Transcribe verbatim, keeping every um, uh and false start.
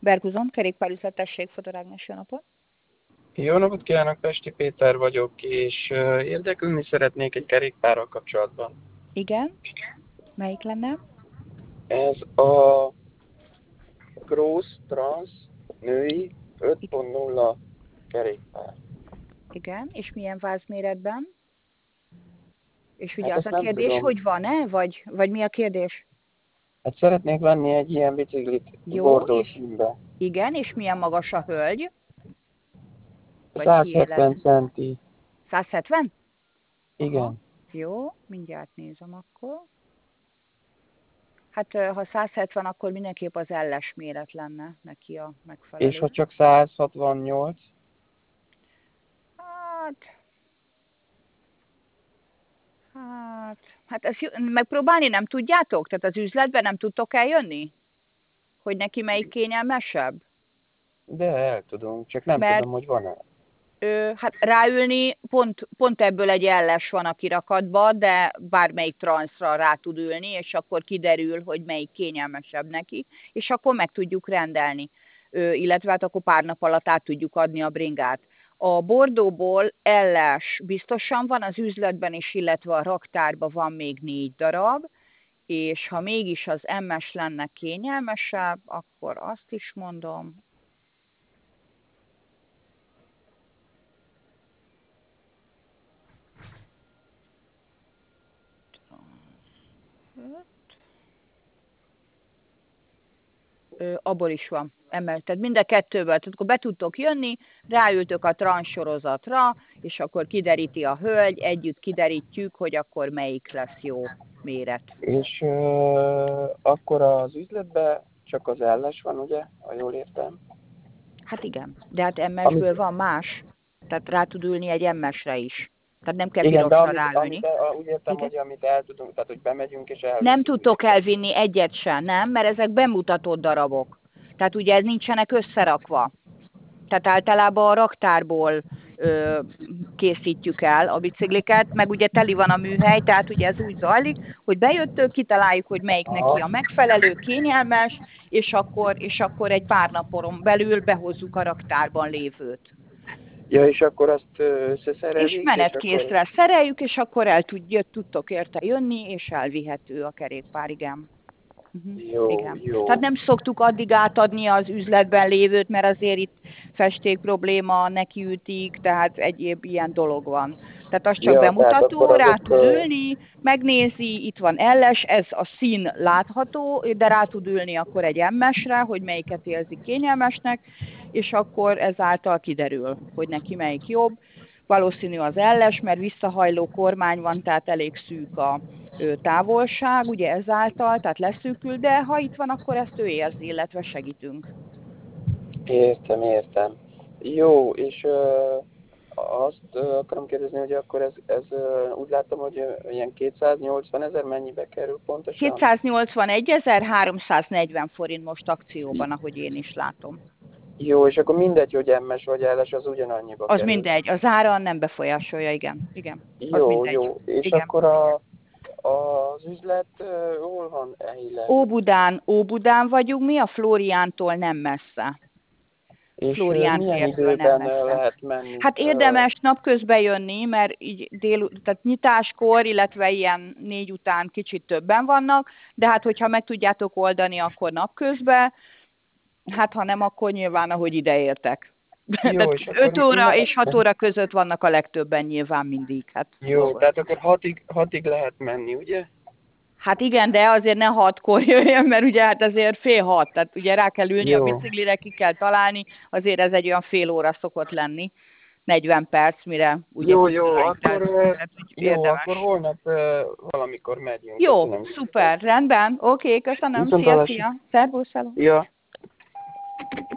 Berguzon, kerékpárüzlet, tessék, Fodor Ágnes, jó napot. Jó napot kívánok, Pesti Péter vagyok, és uh, érdeklődni szeretnék egy kerékpárral kapcsolatban. Igen, melyik lenne? Ez a Cross Trans női öt pont nulla kerékpár. Igen, és milyen vázméretben? És ugye Hát az ezt a nem kérdés, tudom. hogy van-e, vagy, vagy mi a kérdés? Hát szeretnék venni egy ilyen biciklit Jó, bordó és színbe. igen, és milyen magas a hölgy? Vagy száz kiélet? hetven centi. száz hetven? Aha, Igen. jó, mindjárt nézem akkor. Hát ha száz hetven, akkor mindenképp az elles méret lenne neki a És ha megfelelő. csak száz hatvannyolc? Hát, hát, hát ezt jó- megpróbálni nem tudjátok? Tehát az üzletben nem tudtok eljönni? Hogy neki melyik kényelmesebb? De el tudunk, csak nem Mert tudom, hogy van-e. ö, hát ráülni pont, pont ebből egy elles van a kirakatban, de bármelyik transzra rá tud ülni, és akkor kiderül, hogy melyik kényelmesebb neki, és akkor meg tudjuk rendelni, ö, illetve hát akkor pár nap alatt át tudjuk adni a bringát. A bordóból elles biztosan van az üzletben is, illetve a raktárban van még négy darab, és ha mégis az em es lenne kényelmesebb, akkor azt is mondom, Ö, abból is van emel. Tehát mind a kettőből. Tehát akkor be tudtok jönni, ráültök a transzsorozatra, és akkor kideríti a hölgy, együtt kiderítjük, hogy akkor melyik lesz jó méret. És uh, akkor az üzletben csak az elles van, ugye? Ha jól értem. Hát igen, de hát em esből Amit, van más, tehát rá tud ülni egy em esre is. Tehát nem kell igen, de pirosra amit, ráülni. amit el, úgy értem, Igen? hogy amit el tudunk, tehát hogy bemegyünk és Nem elviszünk. tudtok elvinni egyet sem, nem? Mert ezek bemutatott darabok. Tehát ugye ez nincsenek összerakva. Tehát általában a raktárból ö, készítjük el a bicikliket, meg ugye teli van a műhely, tehát ugye ez úgy zajlik, hogy bejöttök, kitaláljuk, hogy melyik neki Aha. a megfelelő, kényelmes, és akkor, és akkor egy pár napon belül behozzuk a raktárban lévőt. Ja, és akkor azt ö, És összeszerelik, és akkor... menetkészre szereljük, és akkor el tud, tudtok érte jönni, és elvihető a kerékpár, igen. Uh-huh. Jó, Igen. Tehát jó. nem szoktuk addig átadni az üzletben lévőt, mert azért itt festék probléma, nekiütik, tehát egyéb ilyen dolog van. Tehát az csak Ja, tehát akkor bemutató, rá azok... tud Ö, ülni, megnézi, itt van elles, ez a szín látható, de rá tud ülni akkor egy em esre, hogy melyiket érzi kényelmesnek, és akkor ezáltal kiderül, hogy neki melyik jobb. Valószínű az elles, mert visszahajló kormány van, tehát elég szűk a távolság, ugye ezáltal, tehát leszűkül, de ha itt van, akkor ezt ő érzi, illetve segítünk. értem, értem. Jó, és ö, azt ö, akarom kérdezni, hogy akkor ez, ez ö, úgy láttam, hogy ö, ilyen kétszáznyolcvan ezer mennyibe kerül pontosan? kétszáznyolcvanegyezer-háromszáznegyven forint most akcióban, ahogy én is látom. Jó, és akkor mindegy, hogy em-es vagy elles, az ugyanannyiba Az kerül. mindegy, az ára nem befolyásolja, igen. Igen, az Jó, mindegy. jó. És Igen. akkor a, az üzlet uh, hol van helyileg? Óbudán, Óbudán vagyunk mi, a Flóriántól nem messze. És uh, Flórián milyen tértől nem időben uh, messze. lehet menni? Hát Uh, érdemes napközben jönni, mert így dél, tehát nyitáskor, illetve ilyen négy után kicsit többen vannak, de hát hogyha meg tudjátok oldani, akkor napközben, hát ha nem, akkor nyilván, ahogy ide értek. jó, Tehát és akkor öt óra ne... és hat óra között vannak a legtöbben nyilván mindig, hát Jó, tehát dolgozni. akkor hatig, hatig lehet menni, ugye? Hát igen, de azért ne hatkor jöjjön, mert ugye hát azért fél hat, tehát ugye rá kell ülni a Jó. biciklire, ki kell találni, azért ez egy olyan fél óra szokott lenni. negyven perc, mire ugye Jó, jó, kitaláljuk, tehát, akkor, uh, tehát úgy jó, akkor érdemes. holnap uh, valamikor megyünk. Jó, Köszönöm szépen. szuper, rendben, oké, köszönöm, Viszont szia, hallásra. szia, szervusz, hello. Ja.